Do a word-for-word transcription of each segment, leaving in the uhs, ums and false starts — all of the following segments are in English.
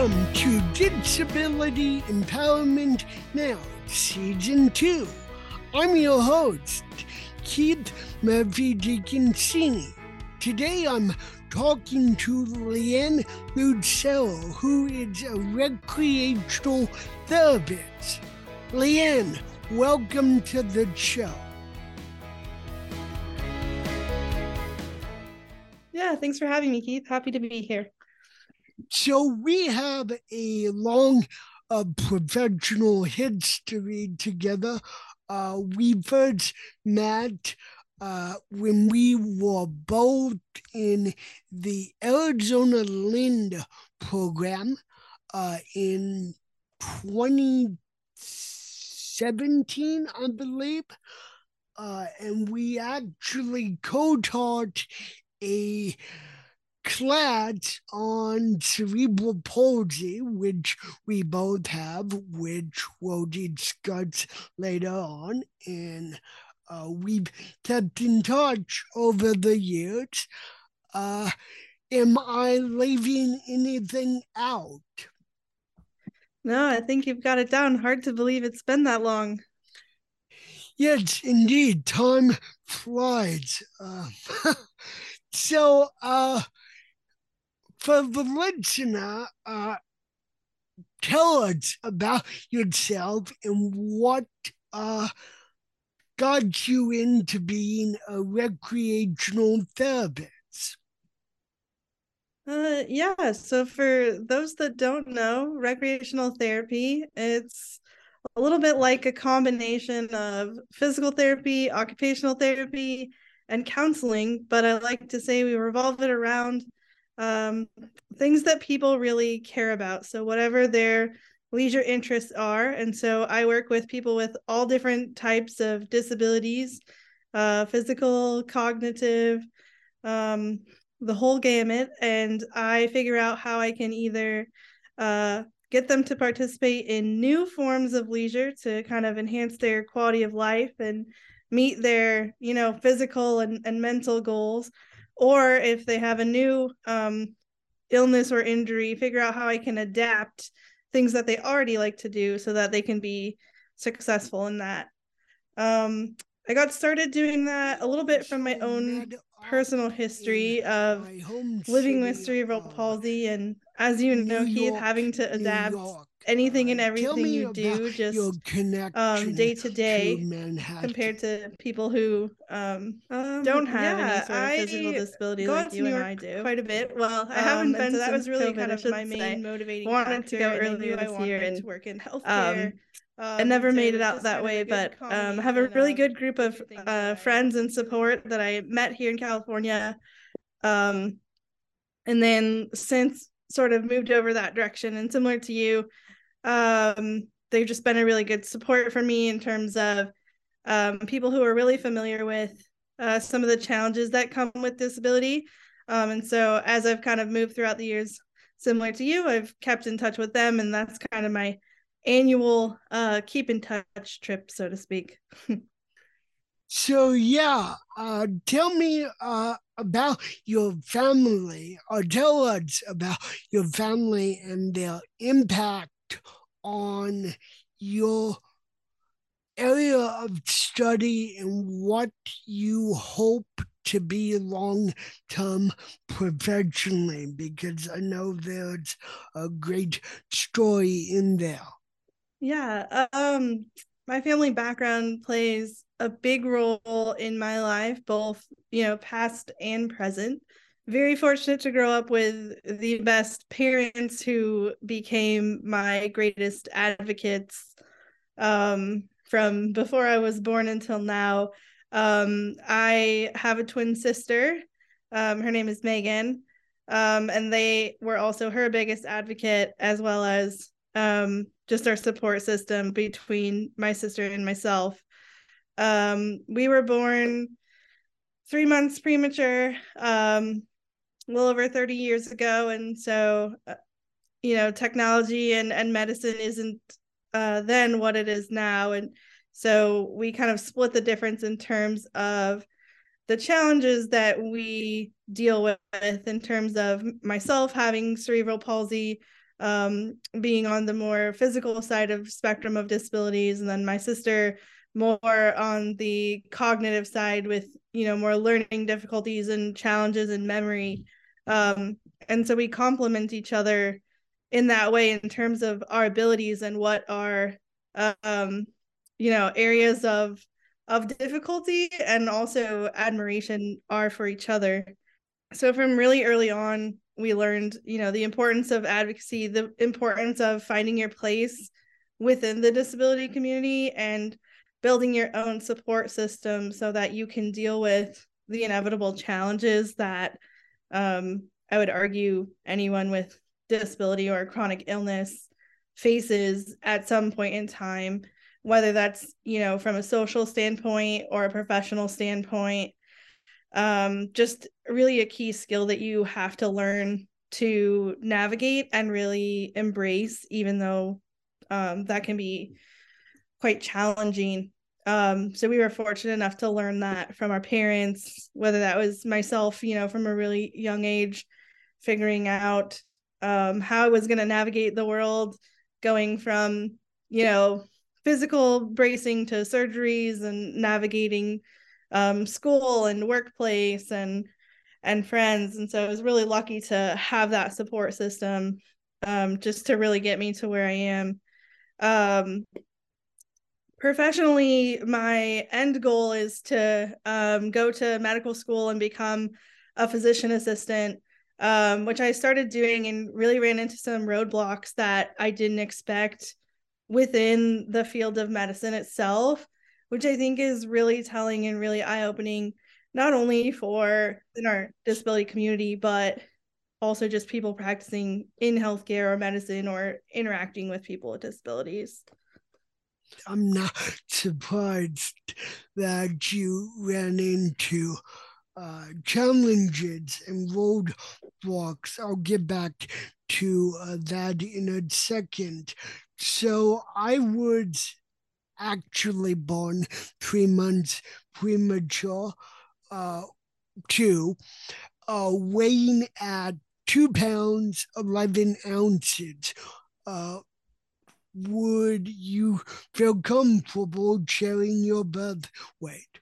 Welcome to Disability Empowerment Now, Season two. I'm your host, Keith Murphy Dickinsini. Today I'm talking to Leanne Lucero, who is a recreational therapist. Leanne, welcome to the show. Yeah, thanks for having me, Keith. Happy to be here. So we have a long uh, professional history together. Uh, we first met uh, when we were both in the Arizona Lind program uh, in twenty seventeen, I believe. Uh, and we actually co-taught a class on cerebral palsy, which we both have, which we'll discuss later on. And uh, we've kept in touch over the years. Uh, am I leaving anything out? No, I think you've got it down. Hard to believe it's been that long. Yes, indeed. Time flies. Uh, so, uh, for the listener, uh, tell us about yourself and what uh, got you into being a recreational therapist. Uh, yeah, so for those that don't know, recreational therapy, it's a little bit like a combination of physical therapy, occupational therapy, and counseling, but I like to say we revolve it around um, things that people really care about. So whatever their leisure interests are. And so I work with people with all different types of disabilities, uh, physical, cognitive, um, the whole gamut. And I figure out how I can either uh, get them to participate in new forms of leisure to kind of enhance their quality of life and meet their, you know, physical and, and mental goals. Or if they have a new um, illness or injury, figure out how I can adapt things that they already like to do so that they can be successful in that. Um, I got started doing that a little bit from my own personal history of living with cerebral palsy. And as you know, Keith, having to adapt anything and everything you do just um, day to day compared to people who um, um, don't have yeah, any sort of physical disability like you and I do. Quite a bit. Well, I haven't um, been so that was really COVID, kind of my main motivating wanted to go earlier this year and to work in healthcare. Um, Um, I never made it out that way, but um, I have a really good group of uh, friends and support that I met here in California. Um, and then since sort of moved over that direction, and similar to you, um, they've just been a really good support for me in terms of um, people who are really familiar with uh, some of the challenges that come with disability. Um, and so as I've kind of moved throughout the years, similar to you, I've kept in touch with them, and that's kind of my annual uh keep in touch trip, so to speak. So yeah, uh tell me uh about your family, or tell us about your family and their impact on your area of study and what you hope to be long-term professionally, because I know there's a great story in there. Yeah, um, my family background plays a big role in my life, both, you know, past and present. Very fortunate to grow up with the best parents who became my greatest advocates um, from before I was born until now. Um, I have a twin sister. Um, her name is Megan. Um, and they were also her biggest advocate, as well as um, just our support system between my sister and myself. Um, we were born three months premature, um, a little over thirty years ago. And so, uh, you know, technology and, and medicine isn't uh, then what it is now. And so we kind of split the difference in terms of the challenges that we deal with in terms of myself having cerebral palsy, um, being on the more physical side of spectrum of disabilities, and then my sister more on the cognitive side with, you know, more learning difficulties and challenges in memory. Um, and so we complement each other in that way in terms of our abilities and what our, um, you know, areas of of difficulty and also admiration are for each other. So from really early on, we learned, you know, the importance of advocacy, the importance of finding your place within the disability community and building your own support system so that you can deal with the inevitable challenges that um, I would argue anyone with disability or chronic illness faces at some point in time, whether that's, you know, from a social standpoint or a professional standpoint. Um, just really a key skill that you have to learn to navigate and really embrace, even though um, that can be quite challenging. Um, so we were fortunate enough to learn that from our parents, whether that was myself, you know, from a really young age, figuring out um, how I was going to navigate the world, going from, you know, physical bracing to surgeries and navigating um, school and workplace and and friends. And so I was really lucky to have that support system um, just to really get me to where I am. Um, professionally, my end goal is to um, go to medical school and become a physician assistant, um, which I started doing and really ran into some roadblocks that I didn't expect within the field of medicine itself, which I think is really telling and really eye-opening, not only for in our disability community, but also just people practicing in healthcare or medicine or interacting with people with disabilities. I'm not surprised that you ran into uh, challenges and roadblocks. I'll get back to uh, that in a second. So I was actually born three months premature, uh, too, uh, weighing at two pounds, eleven ounces. Uh, would you feel comfortable sharing your birth weight?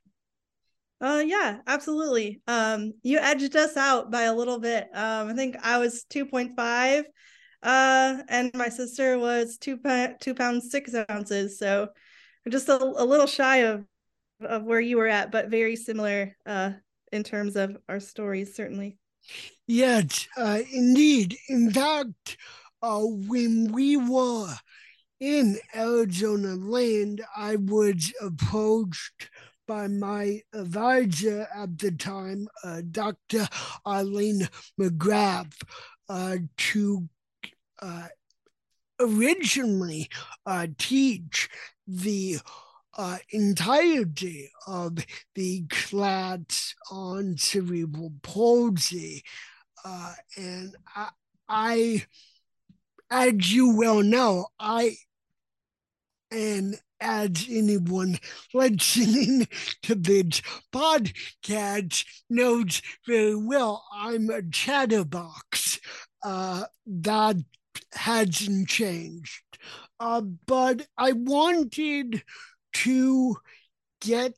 Uh, yeah, absolutely. Um, you edged us out by a little bit. Um, I think I was two point five, uh, and my sister was two two pounds six ounces. So just a, a little shy of of where you were at, but very similar uh, in terms of our stories, certainly. Yes, uh, indeed. In fact, uh, when we were in Arizona land, I was approached by my advisor at the time, uh, Doctor Eileen McGrath, uh, to uh, originally uh, teach the uh, entirety of the class on cerebral palsy. Uh, and I, I, as you well know, I and as anyone listening to this podcast knows very well, I'm a chatterbox. Uh, that hasn't changed. Uh, but I wanted to get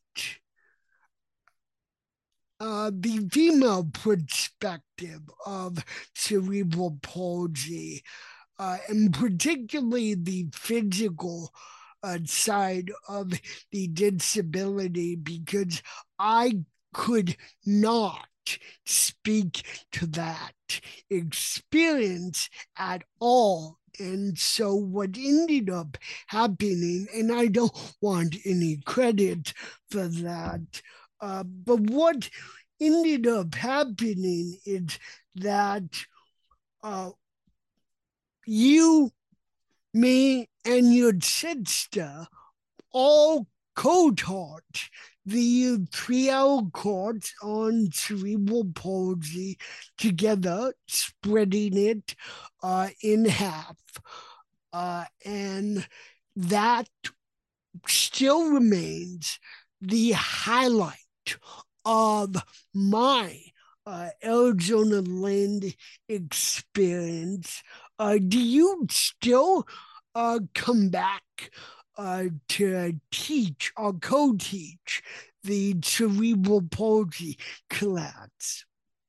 uh, the female perspective of cerebral palsy, uh, and particularly the physical uh, side of the disability, because I could not speak to that experience at all. And so, what ended up happening, and I don't want any credit for that, uh, but what ended up happening is that uh, you, me, and your sister all co-taught the three-hour course on cerebral palsy together, spreading it uh, in half. Uh, and that still remains the highlight of my uh, Arizona land experience. Uh, do you still uh, come back uh, to teach or co-teach the cerebral palsy class?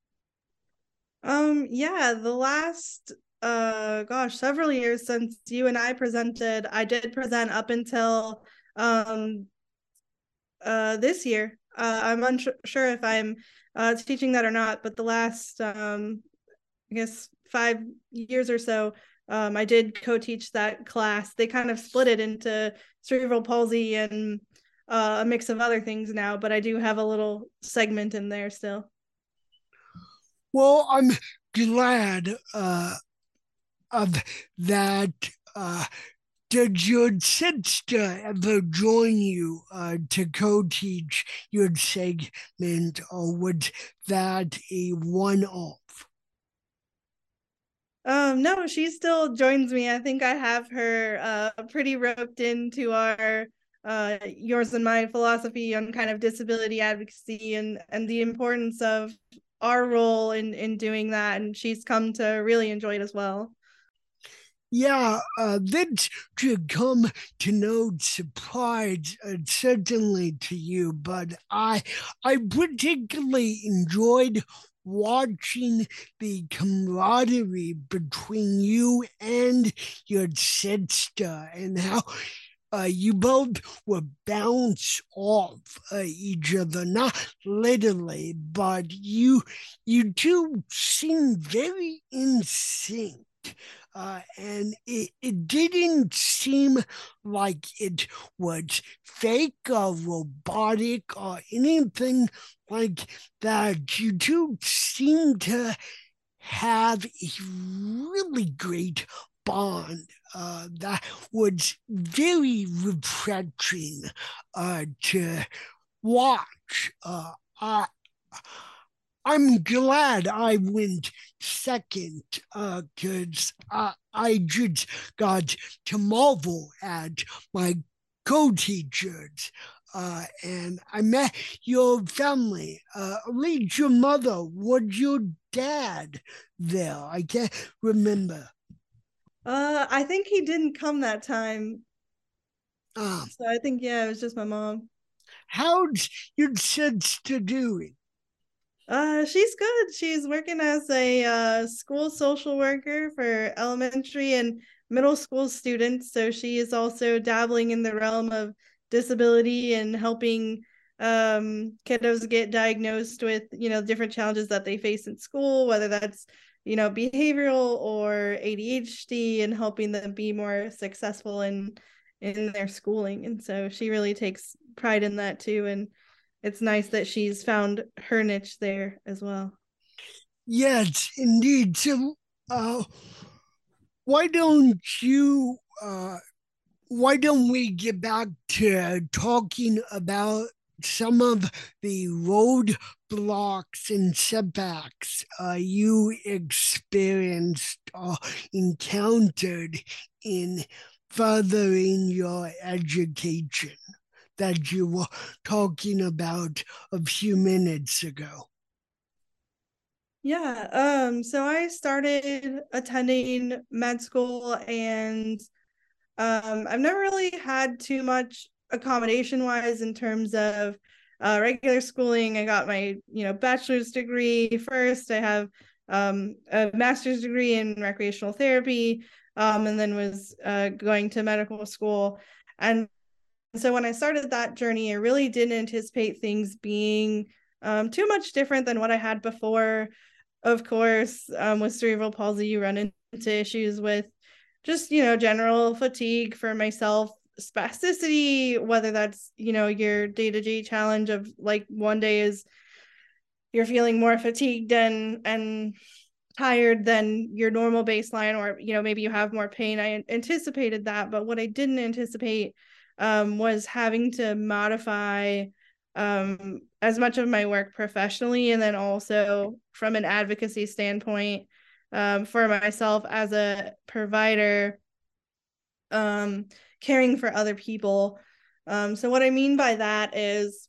Um, yeah, the last uh gosh, several years since you and I presented, I did present up until um uh this year. Uh, I'm unsure if I'm uh teaching that or not, but the last um I guess five years or so, um, I did co-teach that class. They kind of split it into cerebral palsy and uh, a mix of other things now, but I do have a little segment in there still. Well, I'm glad uh, of that. Uh, did your sister ever join you uh, to co-teach your segment, or was that a one-off? Um, no, she still joins me. I think I have her uh, pretty roped into our uh, yours and my philosophy on kind of disability advocacy and and the importance of our role in in doing that. And she's come to really enjoy it as well. Yeah, uh, that should come to no surprise, uh, certainly to you. But I, I particularly enjoyed watching the camaraderie between you and your sister, and how uh, you both would bounce off uh, each other, not literally, but you you two seem very in sync. Uh, and it, it didn't seem like it was fake or robotic or anything like that. You two seem to have a really great bond uh, that was very refreshing uh, to watch. Uh, I, I'm glad I went second because uh, I, I just got to marvel at my co-teachers. Uh, and I met your family. Uh, at least your mother. Was your dad there? I can't remember. Uh, I think he didn't come that time. Um, So I think, yeah, it was just my mom. how's your sister doing? Uh, she's good. She's working as a uh, school social worker for elementary and middle school students. So she is also dabbling in the realm of disability and helping um, kiddos get diagnosed with, you know, different challenges that they face in school, whether that's, you know, behavioral or A D H D, and helping them be more successful in in their schooling. And so she really takes pride in that too. And it's nice that she's found her niche there as well. Yes, indeed. So, uh, why don't you uh, why don't we get back to talking about some of the roadblocks and setbacks uh, you experienced or encountered in furthering your education that you were talking about a few minutes ago? Yeah, um, so I started attending med school, and um, I've never really had too much accommodation wise in terms of uh, regular schooling. I got my, you know, bachelor's degree first. I have um, a master's degree in recreational therapy, um, and then was uh, going to medical school. And so when I started that journey, I really didn't anticipate things being um, too much different than what I had before. Of course, um, with cerebral palsy, you run into issues with just, you know, general fatigue for myself, spasticity, whether that's, you know, your day-to-day challenge of like one day is you're feeling more fatigued and and tired than your normal baseline, or, you know, maybe you have more pain. I anticipated that, but what I didn't anticipate um, was having to modify um, as much of my work professionally, and then also from an advocacy standpoint um, for myself as a provider, um, caring for other people. Um, so what I mean by that is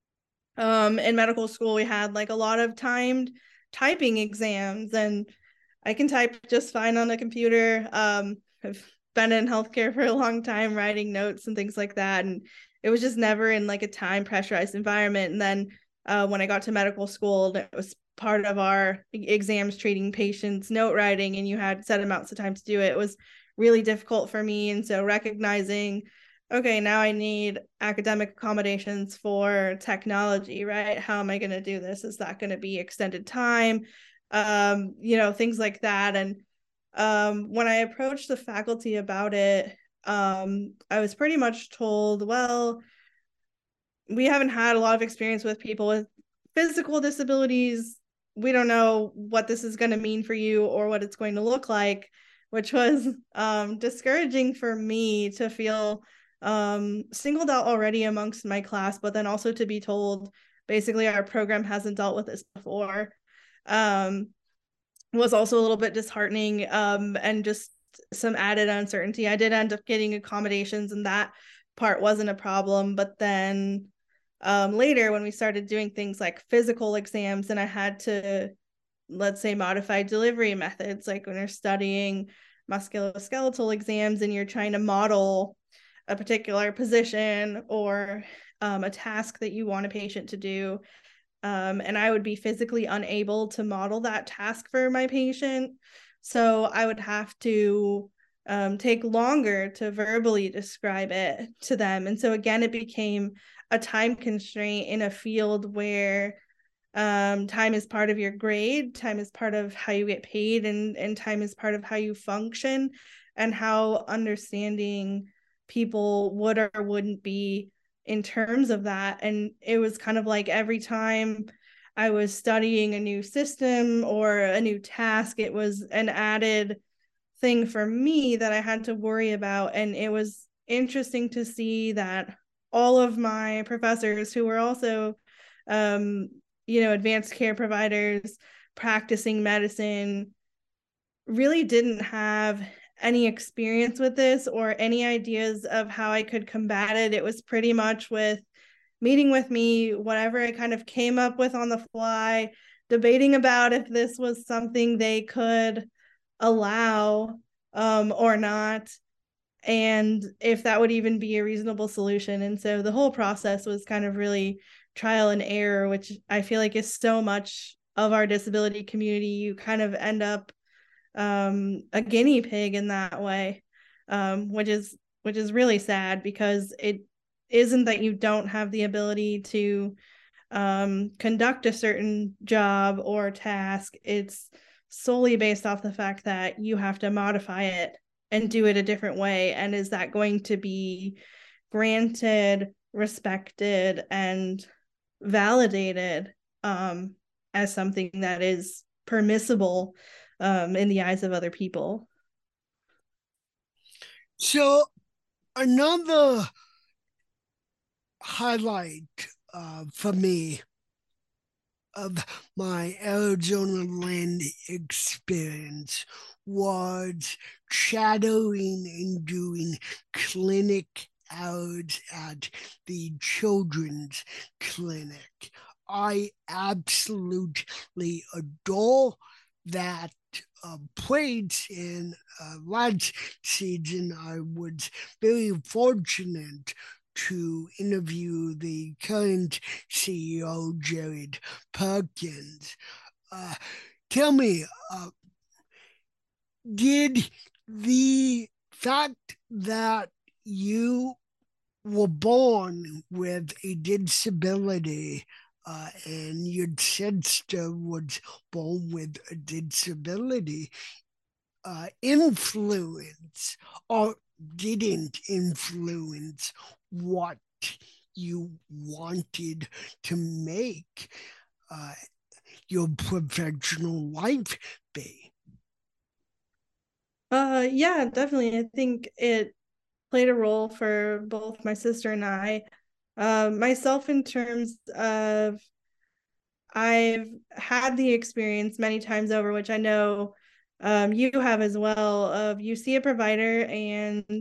um, in medical school, we had like a lot of timed typing exams, and I can type just fine on a computer. Um, I've been in healthcare for a long time, writing notes and things like that. And it was just never in like a time pressurized environment. And then uh, when I got to medical school, it was part of our exams treating patients, note writing, and you had set amounts of time to do it. It was really difficult for me. And so recognizing, okay, now I need academic accommodations for technology, right? How am I going to do this? Is that going to be extended time? Um, you know, things like that. And um, when I approached the faculty about it, um, I was pretty much told, well, we haven't had a lot of experience with people with physical disabilities. We don't know what this is going to mean for you or what it's going to look like, which was um, discouraging for me to feel um, singled out already amongst my class, but then also to be told basically our program hasn't dealt with this before. Um, was also a little bit disheartening, um, and just some added uncertainty. I did end up getting accommodations, and that part wasn't a problem. But then um, later, when we started doing things like physical exams, and I had to, let's say, modify delivery methods, like when you're studying musculoskeletal exams and you're trying to model a particular position or um, a task that you want a patient to do. Um, and I would be physically unable to model that task for my patient. So I would have to um, take longer to verbally describe it to them. And so again, it became a time constraint in a field where um, time is part of your grade, time is part of how you get paid, and, and time is part of how you function and how understanding people would or wouldn't be in terms of that. And it was kind of like every time I was studying a new system or a new task, it was an added thing for me that I had to worry about. And it was interesting to see that all of my professors who were also, um, you know, advanced care providers practicing medicine really didn't have any experience with this or any ideas of how I could combat it. It was pretty much with meeting with me, whatever I kind of came up with on the fly, debating about if this was something they could allow um, or not, and if that would even be a reasonable solution. And so the whole process was kind of really trial and error, which I feel like is so much of our disability community. You kind of end up um, a guinea pig in that way, um, which is which is really sad, because it isn't that you don't have the ability to um, conduct a certain job or task. It's solely based off the fact that you have to modify it and do it a different way. And is that going to be granted, respected, and validated um, as something that is permissible um, in the eyes of other people? So another highlight uh, for me of my Arizona land experience was shadowing and doing clinic hours at the children's clinic. I absolutely adore that uh, place. And uh, last season, I was very fortunate to interview the current C E O, Jared Perkins. Uh, tell me, uh, did the fact that you were born with a disability uh, and your sister was born with a disability uh, influence or didn't influence what you wanted to make uh, your professional life be? Uh, yeah, definitely. I think it played a role for both my sister and I. Uh, myself, in terms of, I've had the experience many times over, which I know um, you have as well, of you see a provider and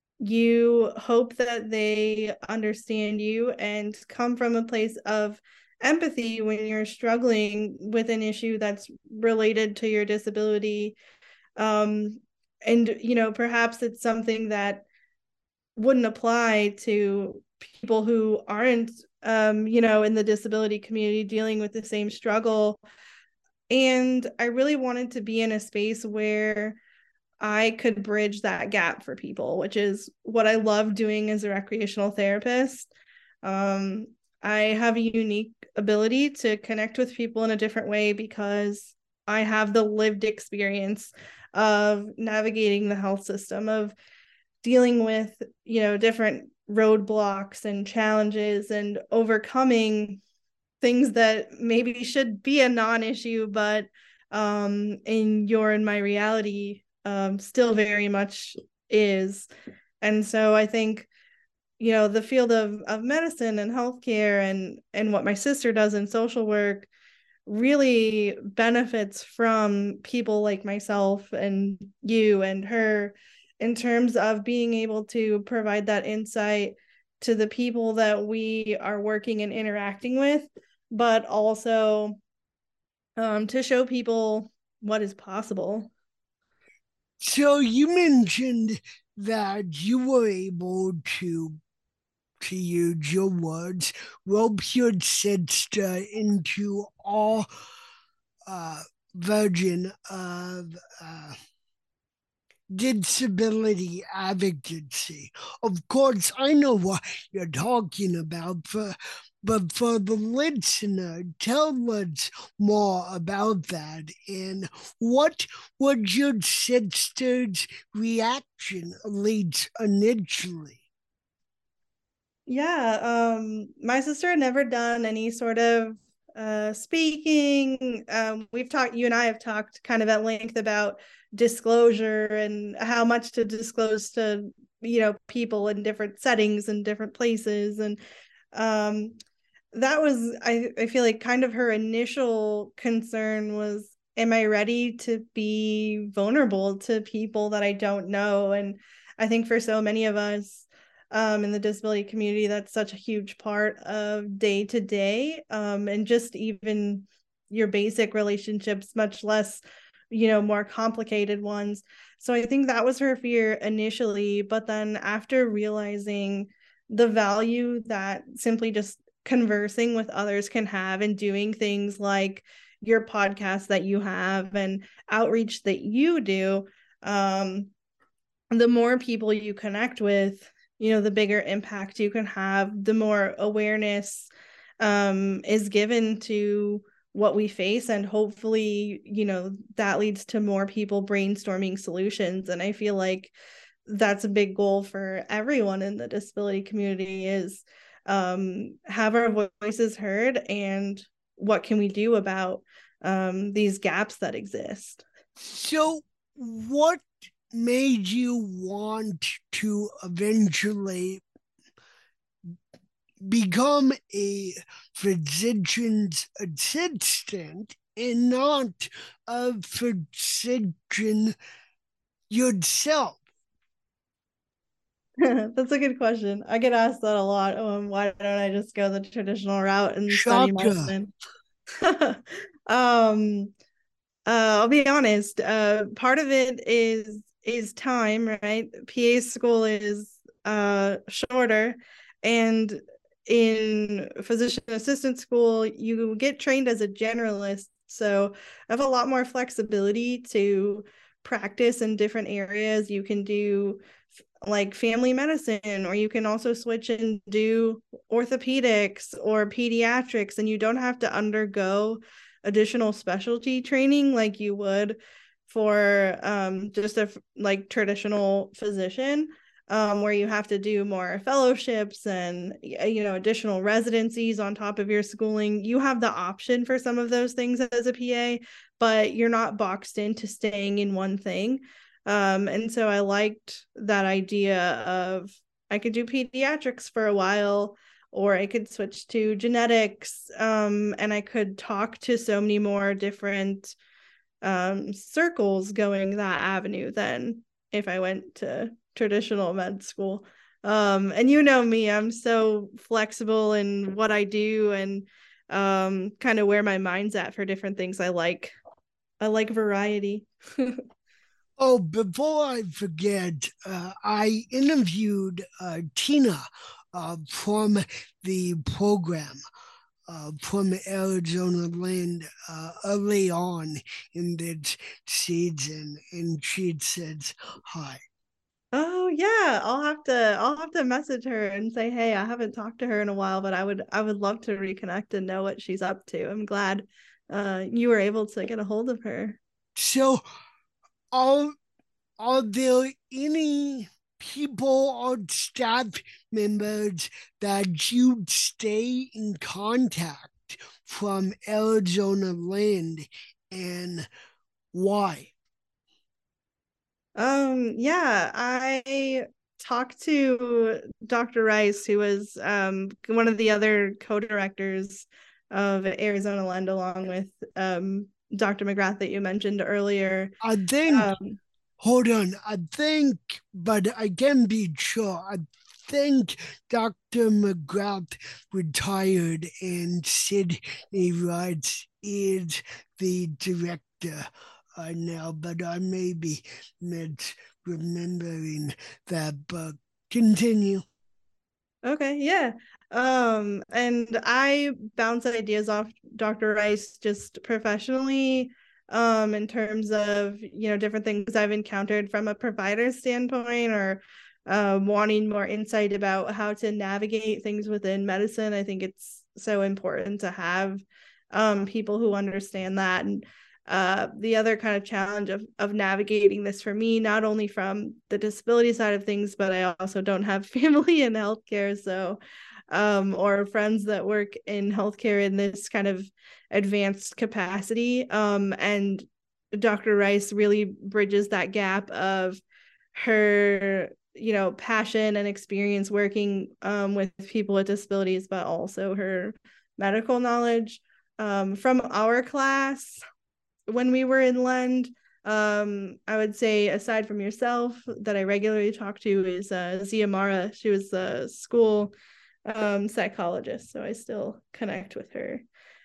you hope that they understand you and come from a place of empathy when you're struggling with an issue that's related to your disability. Um, and, you know, perhaps it's something that wouldn't apply to people who aren't, um, you know, in the disability community dealing with the same struggle. And I really wanted to be in a space where I could bridge that gap for people, which is what I love doing as a recreational therapist. Um, I have a unique ability to connect with people in a different way because I have the lived experience of navigating the health system, of dealing with, you know, different roadblocks and challenges and overcoming things that maybe should be a non-issue, but um, in your and my reality um, still very much is. And so I think, you know, the field of, of medicine and healthcare and, and what my sister does in social work really benefits from people like myself and you and her in terms of being able to provide that insight to the people that we are working and interacting with, but also um, to show people what is possible. So you mentioned that you were able to, to use your words, rope your sister into all uh, version of uh, disability advocacy. Of course, I know what you're talking about, for, but for the listener, tell us more about that. And what was your sister's reaction, at least initially? Yeah, um, my sister had never done any sort of uh, speaking. Um, we've talked, you and I have talked kind of at length about disclosure and how much to disclose to, you know, people in different settings and different places. And um, that was, I, I feel like kind of her initial concern was, am I ready to be vulnerable to people that I don't know? And I think for so many of us, um, in the disability community, that's such a huge part of day to day, um, and just even your basic relationships, much less, you know, more complicated ones. So I think that was her fear initially, but then after realizing the value that simply just conversing with others can have and doing things like your podcast that you have and outreach that you do, um, the more people you connect with, you know, the bigger impact you can have, the more awareness um, is given to what we face. And hopefully, you know, that leads to more people brainstorming solutions. And I feel like that's a big goal for everyone in the disability community is um, have our voices heard and what can we do about um, these gaps that exist. So, what made you want to eventually become a physician's assistant and not a physician yourself? That's a good question. I get asked that a lot. Um, why don't I just go the traditional route and study Shocker. medicine? um, uh, I'll be honest. Uh, part of it is is time, right? P A school is uh shorter, and in physician assistant school, you get trained as a generalist, so I have a lot more flexibility to practice in different areas. You can do like family medicine, or you can also switch and do orthopedics or pediatrics, and you don't have to undergo additional specialty training like you would for um, just a like traditional physician, um, where you have to do more fellowships and, you know, additional residencies on top of your schooling. You have the option for some of those things as a P A, but you're not boxed into staying in one thing. Um, and so I liked that idea of I could do pediatrics for a while, or I could switch to genetics, um, and I could talk to so many more different um, circles going that avenue than if I went to traditional med school. Um, and you know me, I'm so flexible in what I do, and um, kind of where my mind's at for different things. I like I like variety. Oh, before I forget, uh, I interviewed uh, Tina uh, from the program uh, from Arizona Land uh, early on in this season, and she says hi. Oh yeah, I'll have to I'll have to message her and say, hey, I haven't talked to her in a while, but I would I would love to reconnect and know what she's up to. I'm glad uh, you were able to get a hold of her. So, are are there any people or staff members that you stay in contact from Arizona Land, and why? Um, yeah, I talked to Doctor Rice, who was um one of the other co-directors of Arizona Land, along with um Doctor McGrath that you mentioned earlier. I think, Um, hold on, I think, but I can be sure. I think Doctor McGrath retired and Sydney Rice is the director uh, now, but I may be misremembering that. But continue. Okay, yeah. Um, and I bounce ideas off Doctor Rice just professionally, um, in terms of, you know, different things I've encountered from a provider standpoint, or uh, wanting more insight about how to navigate things within medicine. I think it's so important to have um, people who understand that. And uh, the other kind of challenge of of navigating this for me, not only from the disability side of things, but I also don't have family in healthcare, so um, or friends that work in healthcare in this kind of advanced capacity. Um, and Doctor Rice really bridges that gap of her, you know, passion and experience working um, with people with disabilities, but also her medical knowledge. Um, from our class, when we were in Lend, um, I would say, aside from yourself, that I regularly talk to is uh, Zia Mara. She was the school um, psychologist, so I still connect with her.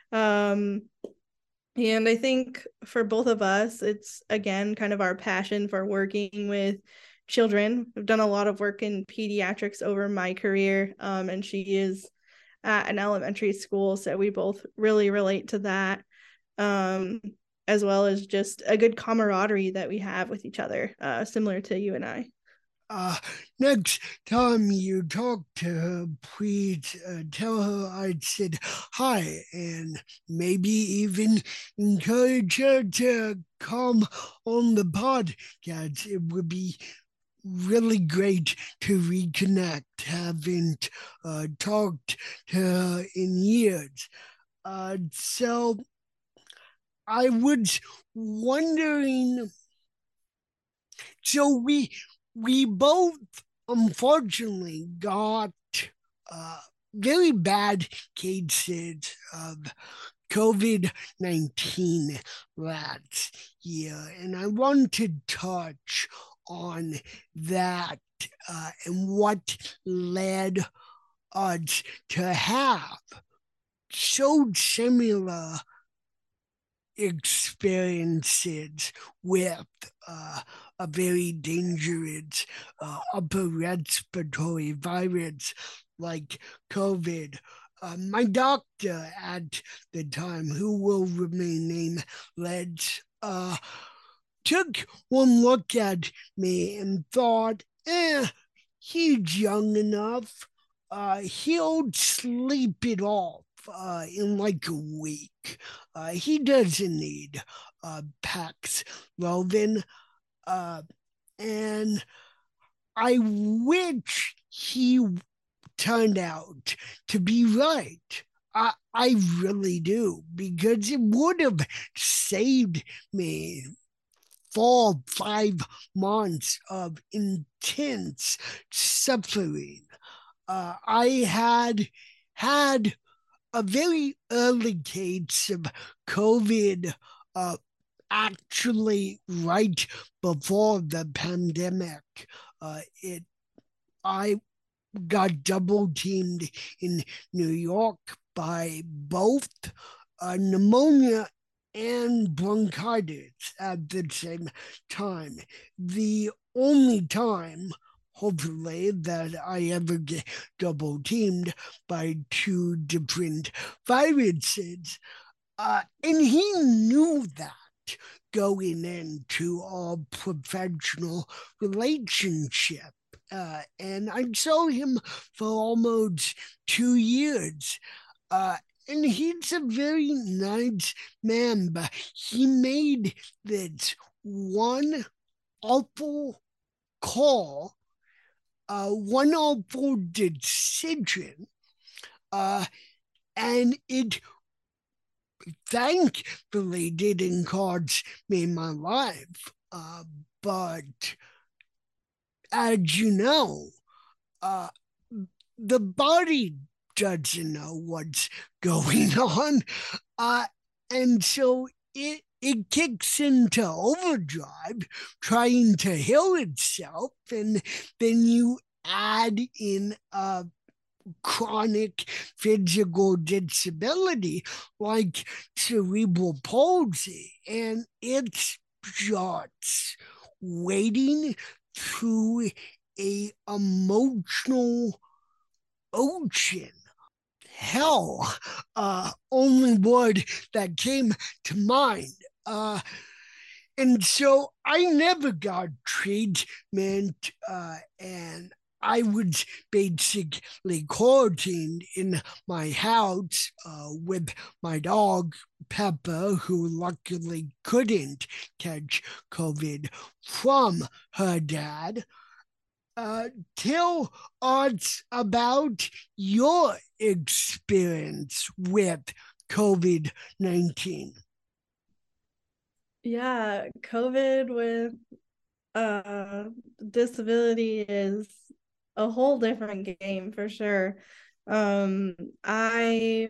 Um, and I think for both of us, it's again kind of our passion for working with children. I've done a lot of work in pediatrics over my career, um, and she is at an elementary school, so we both really relate to that. Um, as well as just a good camaraderie that we have with each other, uh, similar to you and I. Uh, next time you talk to her, please uh, tell her I said hi, and maybe even encourage her to come on the podcast. It would be really great to reconnect. Haven't uh, talked to her in years. Uh, so I was wondering. So we we both unfortunately got uh, very bad cases of COVID nineteen last year, and I want to touch on that uh, and what led us to have so similar experiences with uh, a very dangerous uh, upper respiratory virus like COVID. Uh, my doctor at the time, who will remain nameless, uh, took one look at me and thought, eh, he's young enough. Uh, he'll sleep it off uh, in like a week. Uh, he doesn't need uh, Paxlovid. Uh, and I wish he turned out to be right. I, I really do, because it would have saved me four, five months of intense suffering. Uh, I had had a very early case of COVID, uh, actually right before the pandemic. Uh, it I got double teamed in New York by both uh, pneumonia and bronchitis at the same time. The only time, hopefully, that I ever get double teamed by two different viruses. Uh, and he knew that going into our professional relationship. Uh, and I saw him for almost two years. Uh, and he's a very nice man, but he made this one awful call, uh, one awful decision, uh, and it thankfully didn't cost me my life. Uh, but as you know, uh, the body doesn't know what's going on. Uh, and so it it kicks into overdrive trying to heal itself, and then you add in a chronic physical disability like cerebral palsy, and it's just wading through a emotional ocean. Hell, uh, only word that came to mind. Uh, and so I never got treatment, uh, and I was basically quarantined in my house uh, with my dog, Pepper, who luckily couldn't catch COVID from her dad. Uh, tell us about your experience with COVID nineteen. Yeah, COVID with uh disability is a whole different game for sure. Um, I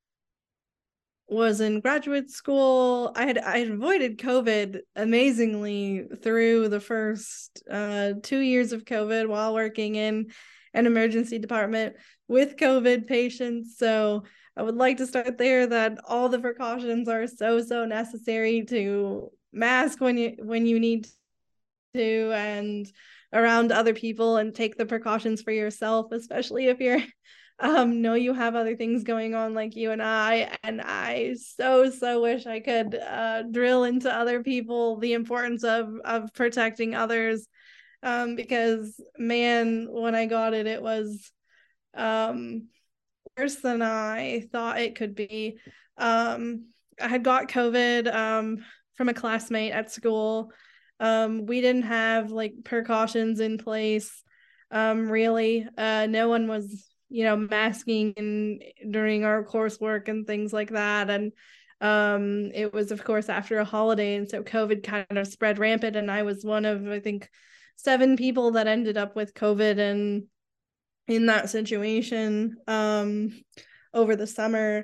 was in graduate school. I had I had avoided COVID amazingly through the first uh, two years of COVID while working in an emergency department with COVID patients. So I would like to start there that all the precautions are so so necessary to mask when you when you need to and around other people, and take the precautions for yourself, especially if you're um know you have other things going on like you and I. And I so so wish I could uh drill into other people the importance of of protecting others, um because man, when I got it, it was um worse than I thought it could be. um I had got COVID um from a classmate at school. Um we didn't have like precautions in place, um really. Uh no one was, you know, masking in, during our coursework and things like that. And um it was of course after a holiday, and so COVID kind of spread rampant, and I was one of, I think, seven people that ended up with COVID and in that situation. Um over the summer,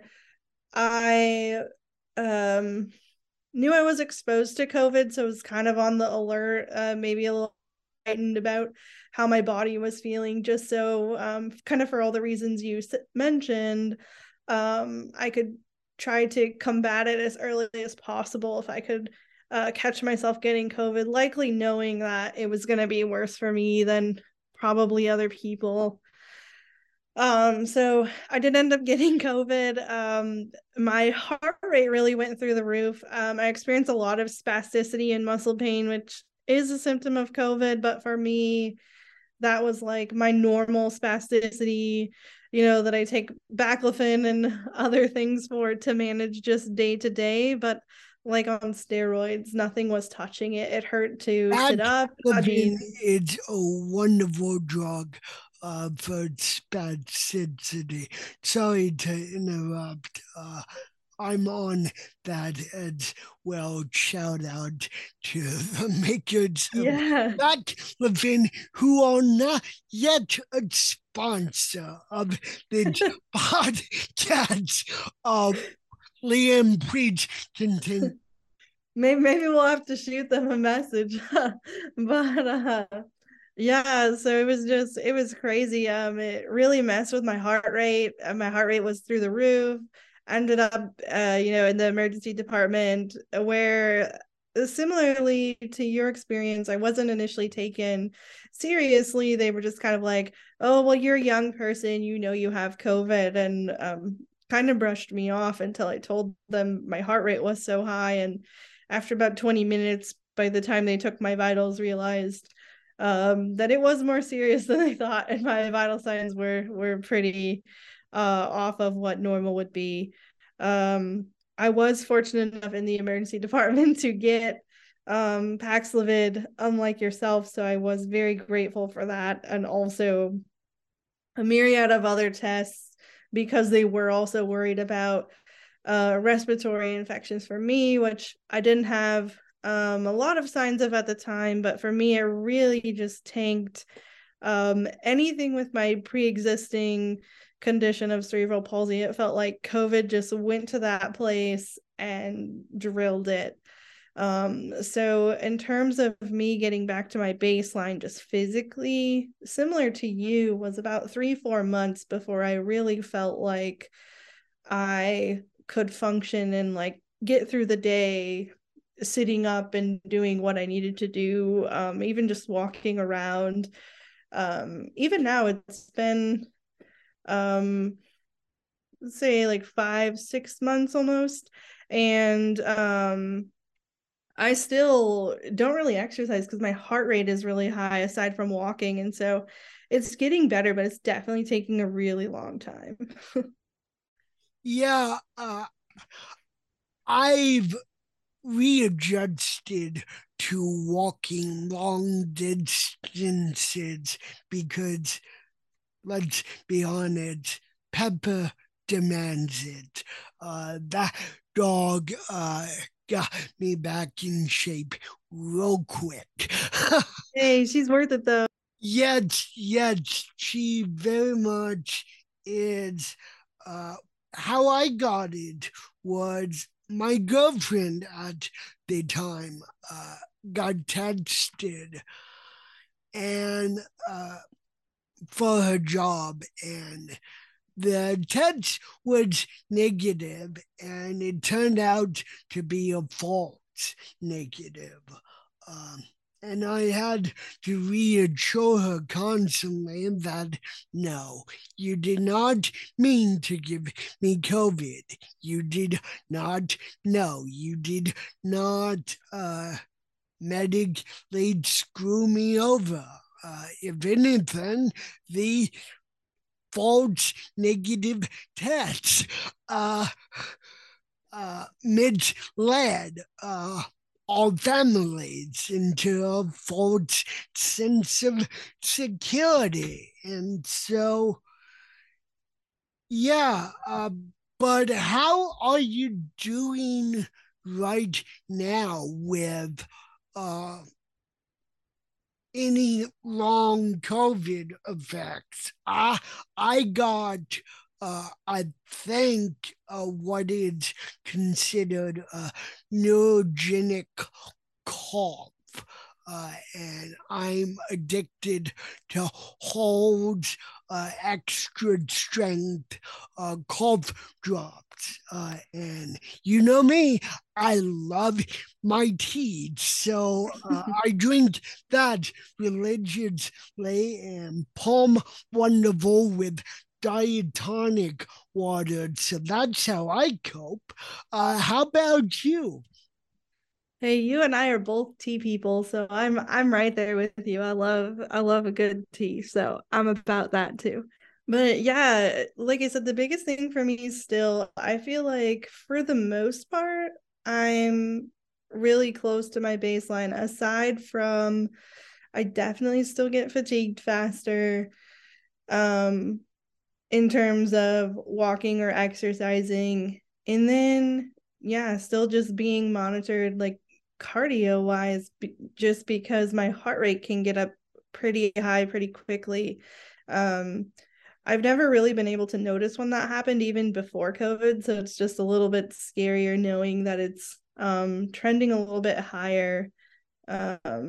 I um knew I was exposed to COVID, so I was kind of on the alert, uh, maybe a little frightened about how my body was feeling, just so um, kind of for all the reasons you mentioned, um, I could try to combat it as early as possible if I could uh, catch myself getting COVID, likely knowing that it was going to be worse for me than probably other people. Um, so I did end up getting COVID. Um, my heart rate really went through the roof. Um, I experienced a lot of spasticity and muscle pain, which is a symptom of COVID, but for me, that was like my normal spasticity, you know, that I take baclofen and other things for to manage just day to day. But like on steroids, nothing was touching it. It hurt to sit up. I mean, it's a wonderful drug uh, for spasticity. Sorry to interrupt. Uh, I'm on that as well. Shout out to the makers of yeah. baclofen, who are not yet a sponsor of this podcast. Uh, Liam, please continue. Maybe maybe we'll have to shoot them a message. But uh Yeah, so it was just it was crazy. Um, it really messed with my heart rate. Uh, my heart rate was through the roof. I ended up, uh, you know, in the emergency department where, uh, similarly to your experience, I wasn't initially taken seriously. They were just kind of like, "Oh, well, you're a young person, you know, you have COVID," and um, kind of brushed me off until I told them my heart rate was so high. And after about twenty minutes, by the time they took my vitals, realized um that it was more serious than I thought, and my vital signs were were pretty uh off of what normal would be. um I was fortunate enough in the emergency department to get um Paxlovid, unlike yourself, so I was very grateful for that, and also a myriad of other tests, because they were also worried about uh, respiratory infections for me, which I didn't have um, a lot of signs of at the time. But for me, it really just tanked um, anything with my pre existing condition of cerebral palsy. It felt like COVID just went to that place and drilled it. Um, so in terms of me getting back to my baseline just physically, similar to you, was about three, four months before I really felt like I could function and like get through the day sitting up and doing what I needed to do, um, even just walking around. Um, even now, it's been, um, let's say like five, six months almost. And um, I still don't really exercise because my heart rate is really high aside from walking. And so it's getting better, but it's definitely taking a really long time. Yeah, uh, I've readjusted to walking long distances because, let's be honest, Pepper demands it. Uh, that dog uh, got me back in shape real quick. Hey, she's worth it though. Yet, yet she very much is. Uh, how I got it was my girlfriend at the time uh, got tested and uh, for her job, and the test was negative, and it turned out to be a false negative. Um, and I had to reassure her constantly that no, you did not mean to give me COVID. You did not know. You did not uh, medically screw me over. Uh, if anything, the false negative tests uh, uh, misled uh, all families into a false sense of security. And so, yeah, uh, but how are you doing right now with uh, any long COVID effects? I I got uh, I think uh, what is considered a neurogenic cough. Uh, and I'm addicted to Hall's uh, extra strength uh, cough drops. Uh, and you know me, I love my tea. So uh, I drink that religiously and Palm Wonderful with diatonic water. So that's how I cope. Uh, how about you? Hey, you and I are both tea people, so I'm I'm right there with you. I love I love a good tea, so I'm about that too. But yeah, like I said, the biggest thing for me is still, I feel like for the most part, I'm really close to my baseline. Aside from, I definitely still get fatigued faster. Um, in terms of walking or exercising. And then, yeah, still just being monitored like cardio wise, be- just because my heart rate can get up pretty high pretty quickly. Um, I've never really been able to notice when that happened, even before COVID. So it's just a little bit scarier knowing that it's um, trending a little bit higher. Um,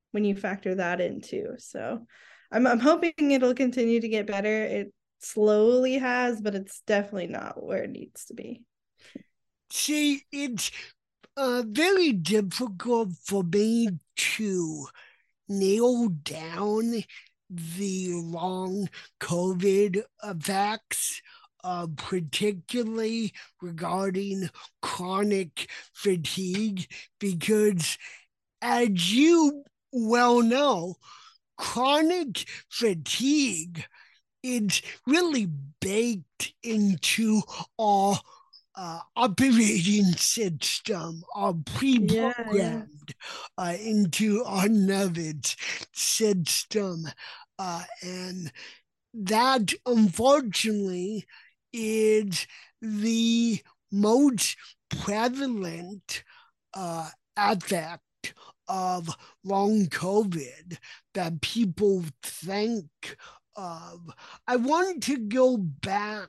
when you factor that in too. So I'm I'm hoping it'll continue to get better. It slowly has, but it's definitely not where it needs to be. See, it's uh, very difficult for me to nail down the long COVID effects, uh, particularly regarding chronic fatigue, because as you well know, chronic fatigue is really baked into our uh, operating system, are pre-programmed yeah, yeah. Uh, into our nervous system. Uh, and that, unfortunately, is the most prevalent uh, effect of long COVID that people think of. I want to go back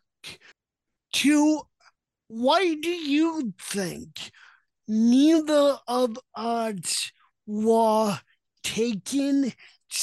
to, why do you think neither of us were taken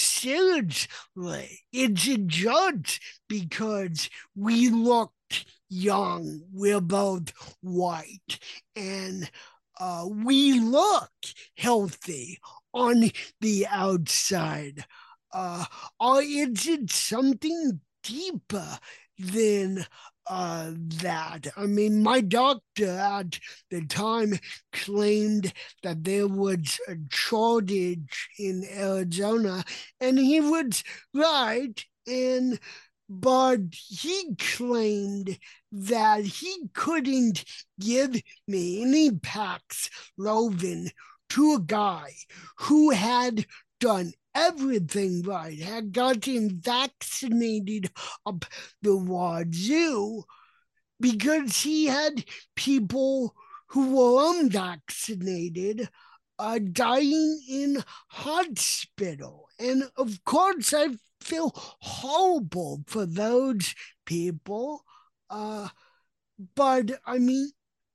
seriously? It's just because we looked young, we're both white, and uh, we look healthy on the outside. Uh, or is it something deeper than uh, that? I mean, my doctor at the time claimed that there was a shortage in Arizona, and he was right. And but he claimed that he couldn't give me any Paxlovid to a guy who had done everything right, had gotten vaccinated up the wazoo, because he had people who were unvaccinated uh, dying in hospital. And of course, I feel horrible for those people. Uh, but I mean,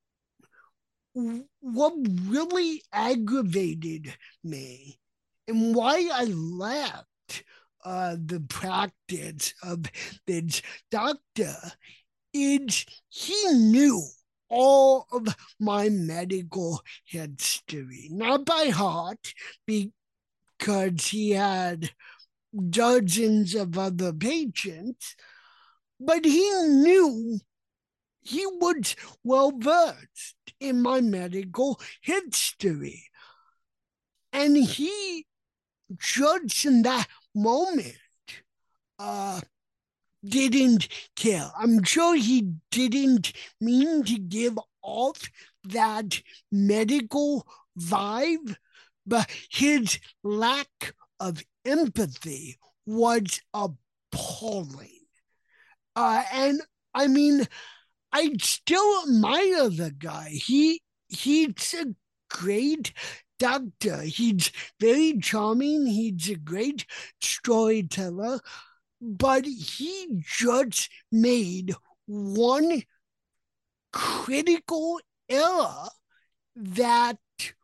what really aggravated me and why I left uh, the practice of this doctor is he knew all of my medical history, not by heart, because he had dozens of other patients, but he knew, he was well versed in my medical history. And he, just in that moment, uh, didn't care. I'm sure he didn't mean to give off that medical vibe, but his lack of empathy was appalling. Uh, and I mean, I still admire the guy. He he's a great doctor. He's very charming. He's a great storyteller. But he just made one critical error that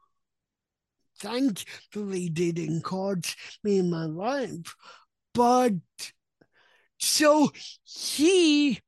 thankfully didn't cost me my life. But so he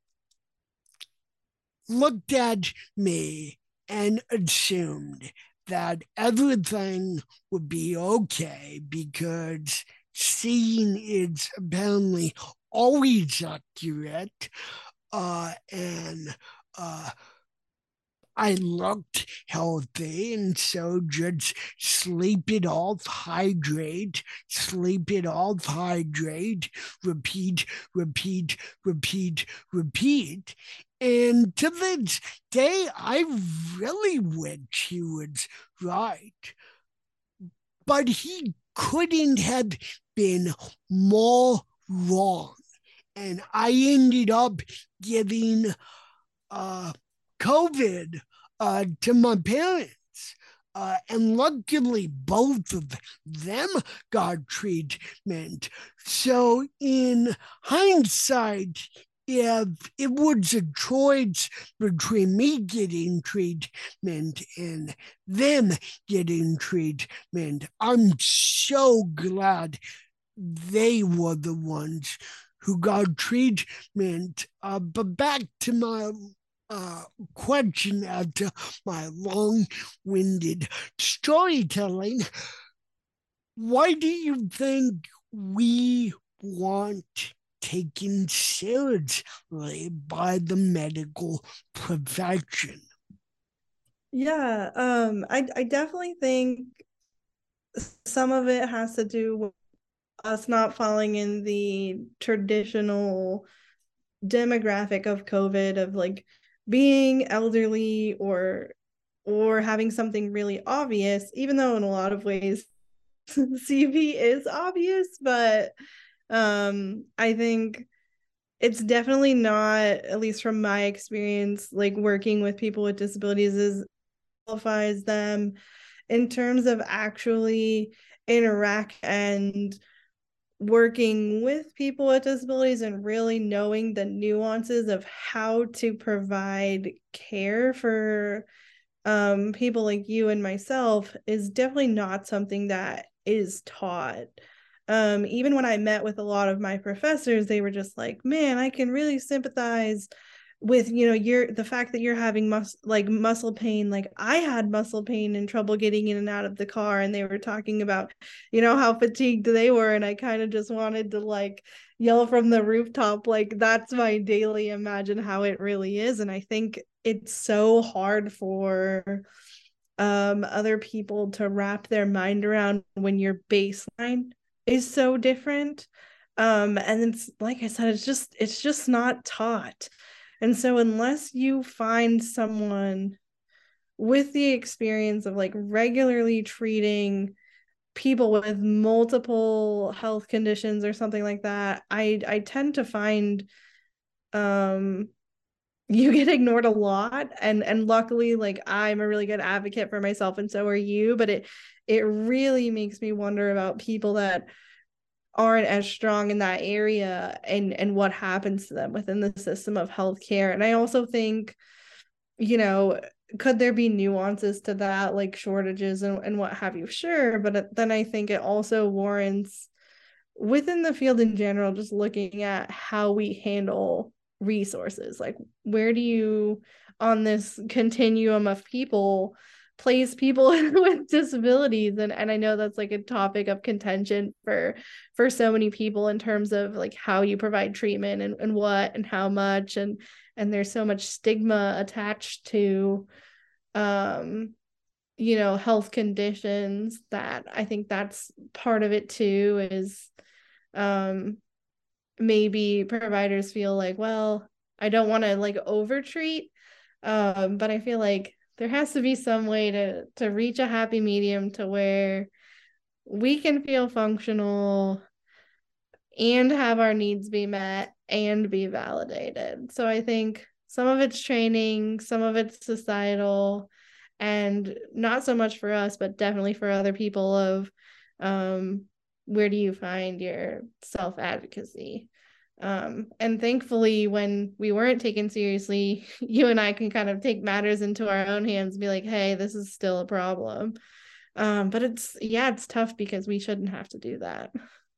looked at me and assumed that everything would be okay because seeing is apparently always accurate, uh, and uh, I looked healthy, and so just sleep it off, hydrate, sleep it off, hydrate, repeat, repeat, repeat, repeat. And to this day, I really wish he was right. But he couldn't have been more wrong. And I ended up giving uh, COVID uh, to my parents. Uh, and luckily, both of them got treatment. So, in hindsight, if it was a choice between me getting treatment and them getting treatment, I'm so glad they were the ones who got treatment. Uh, but back to my uh, question after my long winded storytelling. Why do you think we want taken seriously by the medical profession? Yeah, um, I I definitely think some of it has to do with us not falling in the traditional demographic of COVID of like being elderly or or having something really obvious, even though in a lot of ways C V is obvious, but um I think it's definitely not, at least from my experience, like working with people with disabilities, is qualifies them in terms of actually interact and working with people with disabilities and really knowing the nuances of how to provide care for um, people like you and myself is definitely not something that is taught. Um, even when I met with a lot of my professors, they were just like, man, I can really sympathize with, you know, your the fact that you're having mus- like muscle pain. Like I had muscle pain and trouble getting in and out of the car, and they were talking about, you know, how fatigued they were, and I kind of just wanted to like yell from the rooftop, like that's my daily, imagine how it really is. And I think it's so hard for um other people to wrap their mind around when your baseline is so different. Um and it's like I said, it's just it's just not taught. And so unless you find someone with the experience of like regularly treating people with multiple health conditions or something like that, i i tend to find um you get ignored a lot. And and luckily, like, I'm a really good advocate for myself, and so are you, but it it really makes me wonder about people that aren't as strong in that area, and and what happens to them within the system of healthcare. And I also think, you know, could there be nuances to that, like shortages and, and what have you? Sure, but then I think it also warrants, within the field in general, just looking at how we handle resources. Like, where do you, on this continuum of people, place people with disabilities? And and I know that's like a topic of contention for for so many people in terms of like how you provide treatment and, and what and how much, and and there's so much stigma attached to um you know, health conditions, that I think that's part of it too, is um maybe providers feel like, well, I don't want to like overtreat, um but I feel like there has to be some way to to reach a happy medium to where we can feel functional and have our needs be met and be validated. So I think some of it's training, some of it's societal, and not so much for us, but definitely for other people, of um, where do you find your self-advocacy? Um, and thankfully, when we weren't taken seriously, you and I can kind of take matters into our own hands and be like, hey, this is still a problem. Um, but it's, yeah, it's tough because we shouldn't have to do that.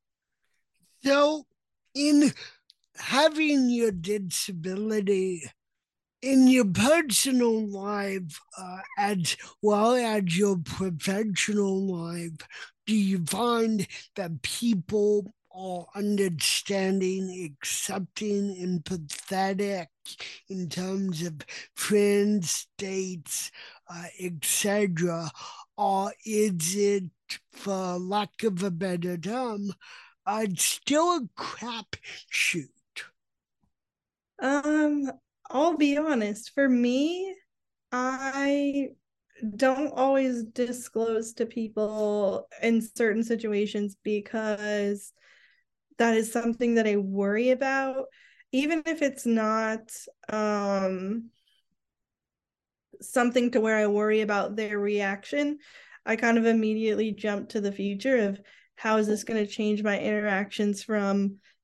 So, in having your disability in your personal life, uh, as well as your professional life, do you find that people are understanding, accepting, empathetic in terms of friends, dates, uh, et cetera? Or is it, for lack of a better term, uh, still a crapshoot? Um, I'll be honest, for me, I don't always disclose to people in certain situations because that is something that I worry about, even if it's not um something to where I worry about their reaction. I kind of immediately jump to the future of how is this going to change my interactions from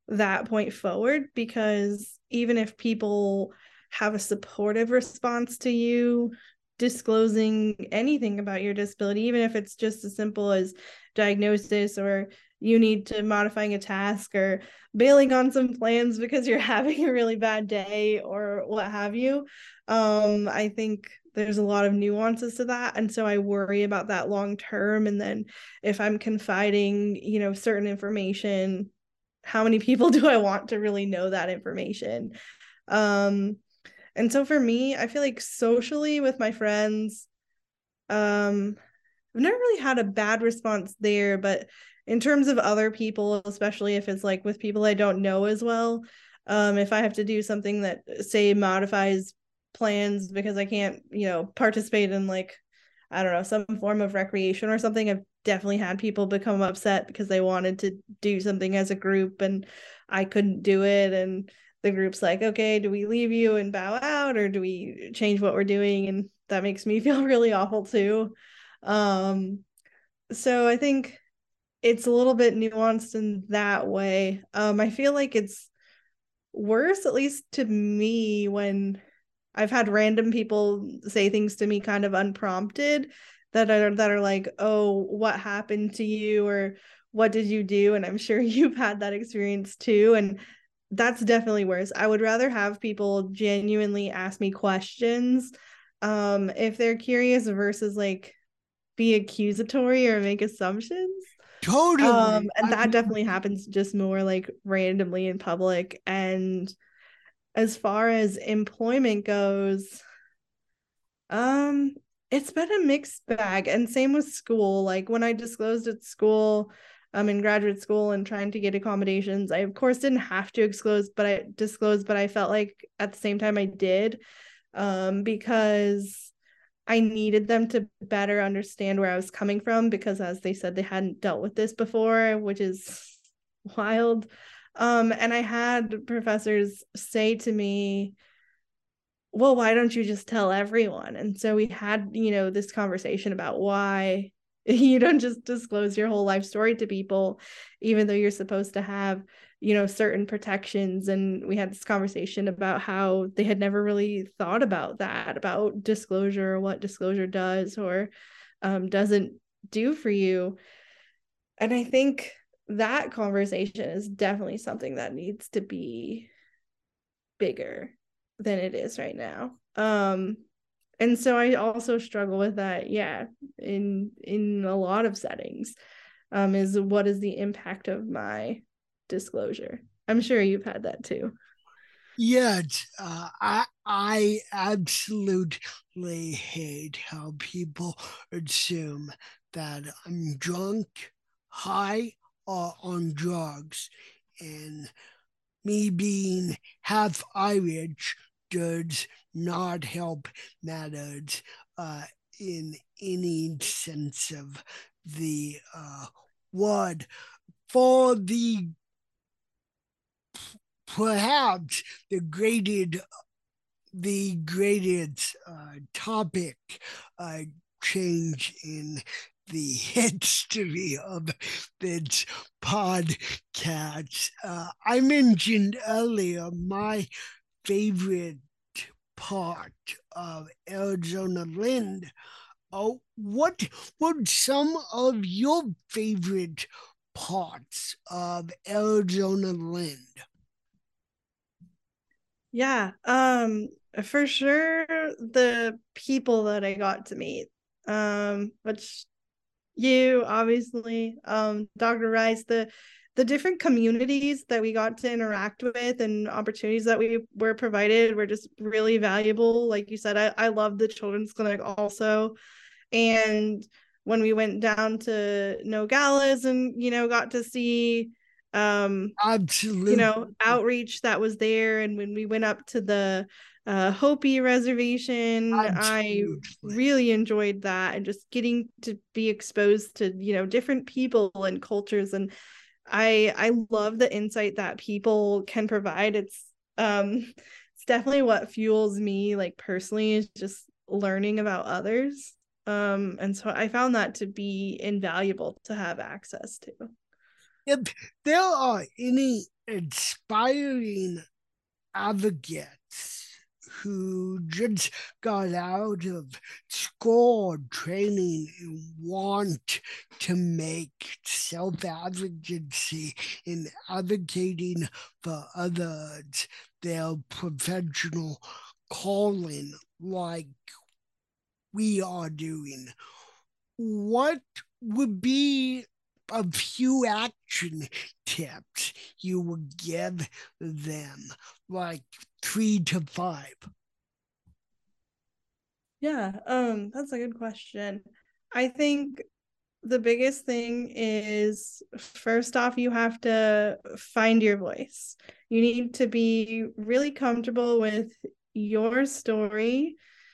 that point forward, because even if people have a supportive response to you disclosing anything about your disability, even if it's just as simple as diagnosis, or you need to modifying a task, or bailing on some plans because you're having a really bad day, or what have you, um, I think there's a lot of nuances to that. And so I worry about that long term. And then if I'm confiding, you know, certain information, how many people do I want to really know that information? Um, and so for me, I feel like socially with my friends, um, I've never really had a bad response there, but in terms of other people, especially if it's like with people I don't know as well, um, if I have to do something that, say, modifies plans because I can't, you know, participate in, like, I don't know, some form of recreation or something, I've definitely had people become upset because they wanted to do something as a group and I couldn't do it. And the group's like, okay, do we leave you and bow out, or do we change what we're doing? And that makes me feel really awful too. Um, so I think it's a little bit nuanced in that way. Um, I feel like it's worse, at least to me, when I've had random people say things to me kind of unprompted that are that are like, oh, what happened to you, or what did you do? And I'm sure you've had that experience too. And that's definitely worse. I would rather have people genuinely ask me questions, um, if they're curious, versus like be accusatory or make assumptions. Um, Totally. and I that mean, definitely happens just more like randomly in public. And as far as employment goes, um, it's been a mixed bag. And same with school. Like when I disclosed at school, um, in graduate school and trying to get accommodations, I of course didn't have to disclose, but I disclosed, but I felt like at the same time I did, um, because I needed them to better understand where I was coming from, because as they said, they hadn't dealt with this before, which is wild. Um, and I had professors say to me, well, why don't you just tell everyone? And so we had, you know, this conversation about why you don't just disclose your whole life story to people, even though you're supposed to have, you know, certain protections. And we had this conversation about how they had never really thought about that, about disclosure, or what disclosure does or um, doesn't do for you. And I think that conversation is definitely something that needs to be bigger than it is right now. Um, and so I also struggle with that, yeah, in in a lot of settings. Um, is what is the impact of my disclosure? I'm sure you've had that too. Yet, uh, I I absolutely hate how people assume that I'm drunk, high, or on drugs, and me being half Irish does not help matters uh, in any sense of the uh, word. For the perhaps the graded the graded uh, topic uh, change in the history of this podcast. Uh, I mentioned earlier my favorite part of Arizona Lind. Oh, what what some of your favorite parts of Arizona Lind? Yeah, um, for sure the people that I got to meet, um, which you obviously, um, Doctor Rice, the the different communities that we got to interact with and opportunities that we were provided were just really valuable. Like you said, I, I love the children's clinic also. And when we went down to Nogales and, you know, got to see, um, you Absolutely. know, outreach that was there. And when we went up to the uh, Hopi reservation, I Absolutely. really enjoyed that, and just getting to be exposed to, you know, different people and cultures. And I I love the insight that people can provide. It's um it's definitely what fuels me, like personally, is just learning about others. Um, and so I found that to be invaluable to have access to. If there are any inspiring advocates who just got out of school training and want to make self-advocacy and advocating for others their professional calling like we are doing, what would be a few action tips you would give them, like three to five? Yeah, um, that's a good question. I think the biggest thing is, first off, you have to find your voice. You need to be really comfortable with your story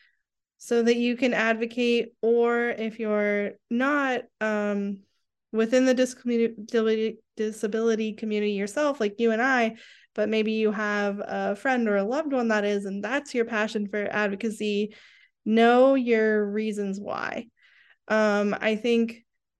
so that you can advocate, or if you're not um, within the disability, disability community yourself, like you and I, but maybe you have a friend or a loved one that is, and that's your passion for advocacy, know your reasons why. Um, I think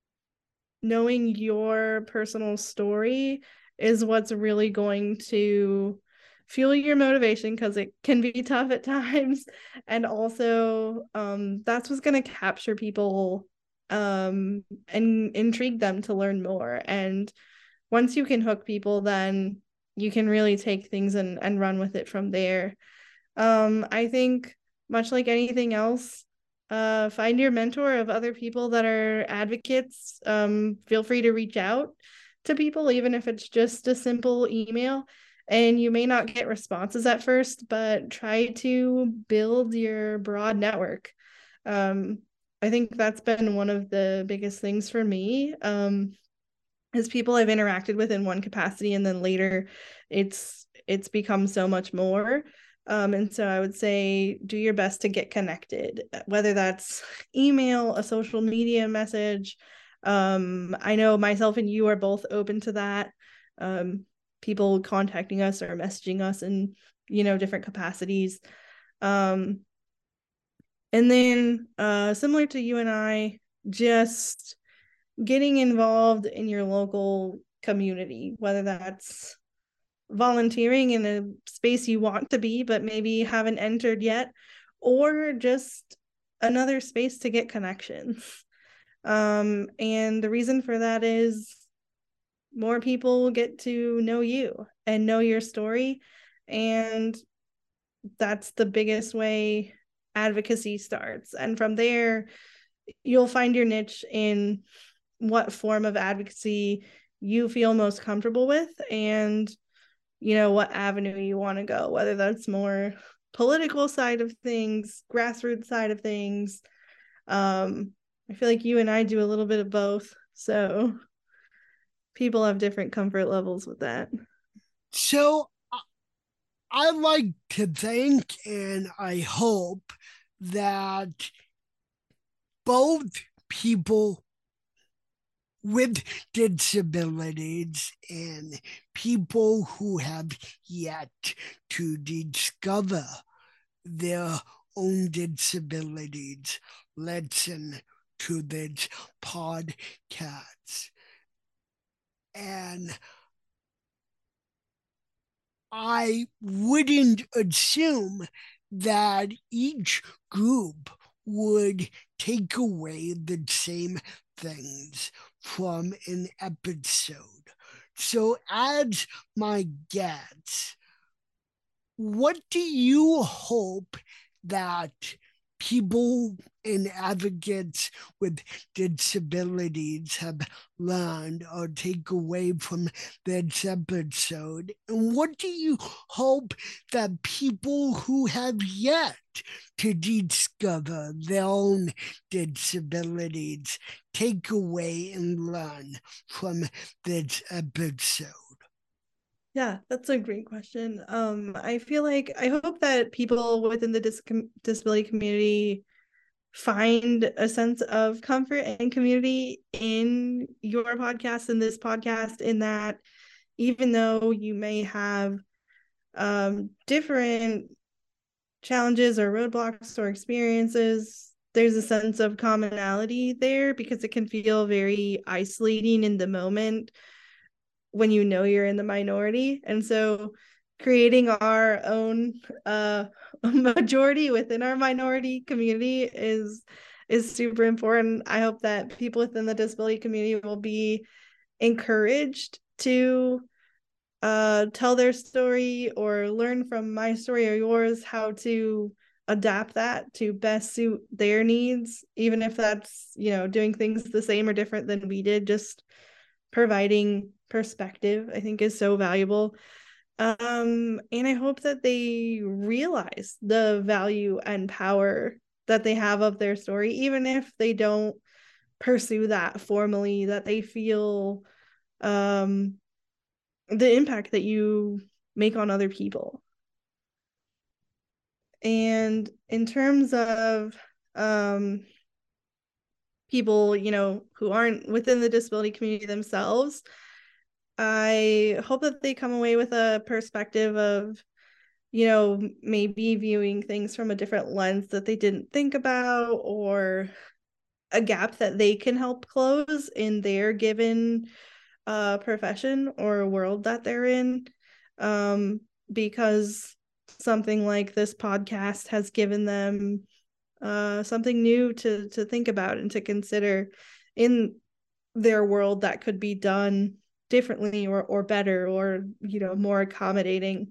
knowing your personal story is what's really going to fuel your motivation, because it can be tough at times. And also, um, that's what's going to capture people um, and intrigue them to learn more. And once you can hook people, then you can really take things and, and run with it from there. Um, I think, much like anything else, uh, find your mentor of other people that are advocates. Um, feel free to reach out to people, even if it's just a simple email. And you may not get responses at first, but try to build your broad network. Um, I think that's been one of the biggest things for me. Um, is people I've interacted with in one capacity, and then later it's it's become so much more. Um, and so I would say do your best to get connected, whether that's email, a social media message. Um, I know myself and you are both open to that. Um, people contacting us or messaging us in, you know, different capacities. Um, and then uh, similar to you and I, just getting involved in your local community, whether that's volunteering in a space you want to be, but maybe haven't entered yet, or just another space to get connections. Um, and the reason for that is more people will get to know you and know your story. And that's the biggest way advocacy starts. And from there, you'll find your niche in what form of advocacy you feel most comfortable with, and you know what avenue you want to go, whether that's more political side of things, grassroots side of things. um I feel like you and I do a little bit of both, so people have different comfort levels with that. So I like to think and I hope that both people with disabilities and people who have yet to discover their own disabilities listen to this podcast. And I wouldn't assume that each group would take away the same things from an episode. So, as my guest, what do you hope that people and advocates with disabilities have learned or take away from this episode? And what do you hope that people who have yet to discover their own disabilities take away and learn from this episode? Yeah, that's a great question. Um, I feel like I hope that people within the dis- disability community find a sense of comfort and community in your podcast and this podcast, in that even though you may have um, different challenges or roadblocks or experiences, there's a sense of commonality there, because it can feel very isolating in the moment when you know you're in the minority. And so creating our own uh, majority within our minority community is is super important. I hope that people within the disability community will be encouraged to uh, tell their story or learn from my story or yours how to adapt that to best suit their needs, even if that's, you know, doing things the same or different than we did. Just providing perspective, I think, is so valuable. Um, and I hope that they realize the value and power that they have of their story, even if they don't pursue that formally, that they feel um, the impact that you make on other people. And in terms of um, people, you know, who aren't within the disability community themselves, I hope that they come away with a perspective of, you know, maybe viewing things from a different lens that they didn't think about, or a gap that they can help close in their given uh, profession or world that they're in. Um, because something like this podcast has given them uh, something new to to think about and to consider in their world that could be done differently or or better, or, you know, more accommodating.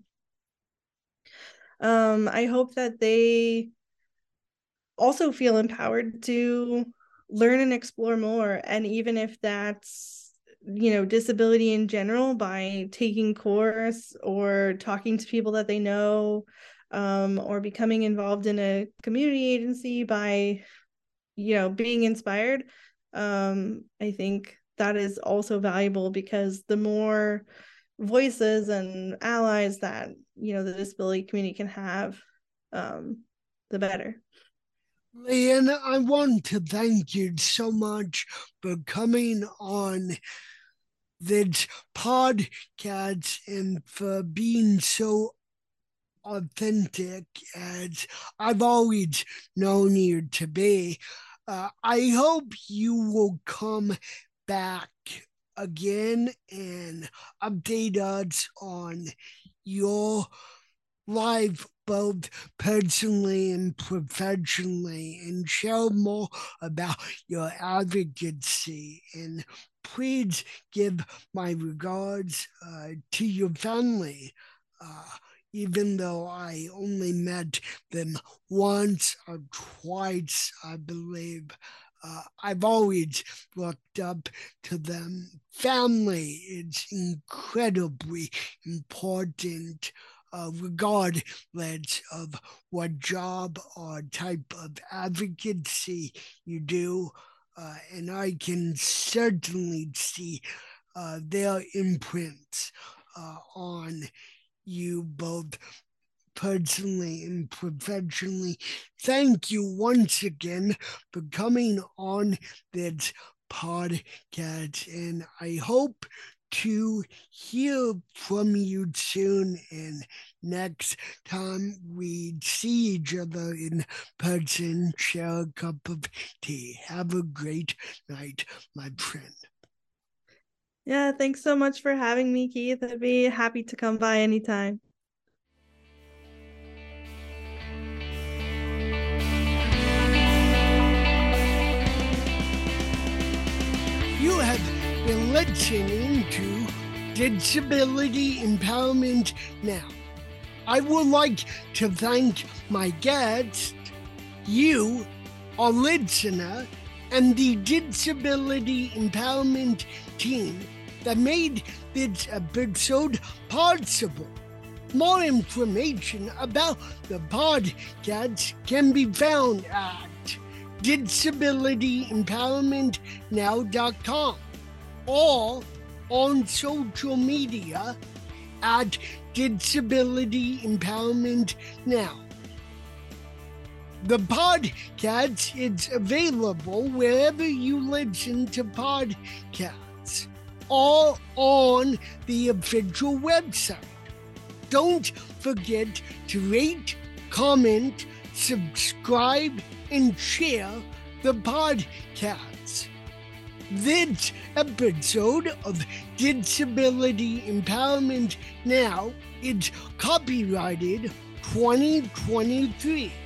Um, I hope that they also feel empowered to learn and explore more. And even if that's, you know, disability in general, by taking course or talking to people that they know, um, or becoming involved in a community agency, by, you know, being inspired. Um, I think that is also valuable, because the more voices and allies that, you know, the disability community can have, um, the better. Leanne, I want to thank you so much for coming on this podcast and for being so authentic as I've always known you to be. Uh, I hope you will come back again and update us on your life, both personally and professionally, and share more about your advocacy. And please give my regards uh, to your family. Uh, even though I only met them once or twice, I believe. Uh, I've always looked up to them. Family is incredibly important, uh, regardless of what job or type of advocacy you do. Uh, and I can certainly see uh, their imprints uh, on you both personally and professionally. Thank you once again for coming on this podcast, and I hope to hear from you soon. And next time we see each other in person, share a cup of tea. Have a great night, my friend. Yeah, thanks so much for having me, Keith. I'd be happy to come by anytime. You have been listening to Disability Empowerment Now. I would like to thank my guest, you, our listener, and the Disability Empowerment team that made this episode possible. More information about the podcast can be found at disability empowerment now dot com or on social media at Disability Empowerment Now. The podcast is available wherever you listen to podcasts, all on the official website. Don't forget to rate, comment, subscribe, and share the podcast. This episode of Disability Empowerment Now is copyrighted twenty twenty-three.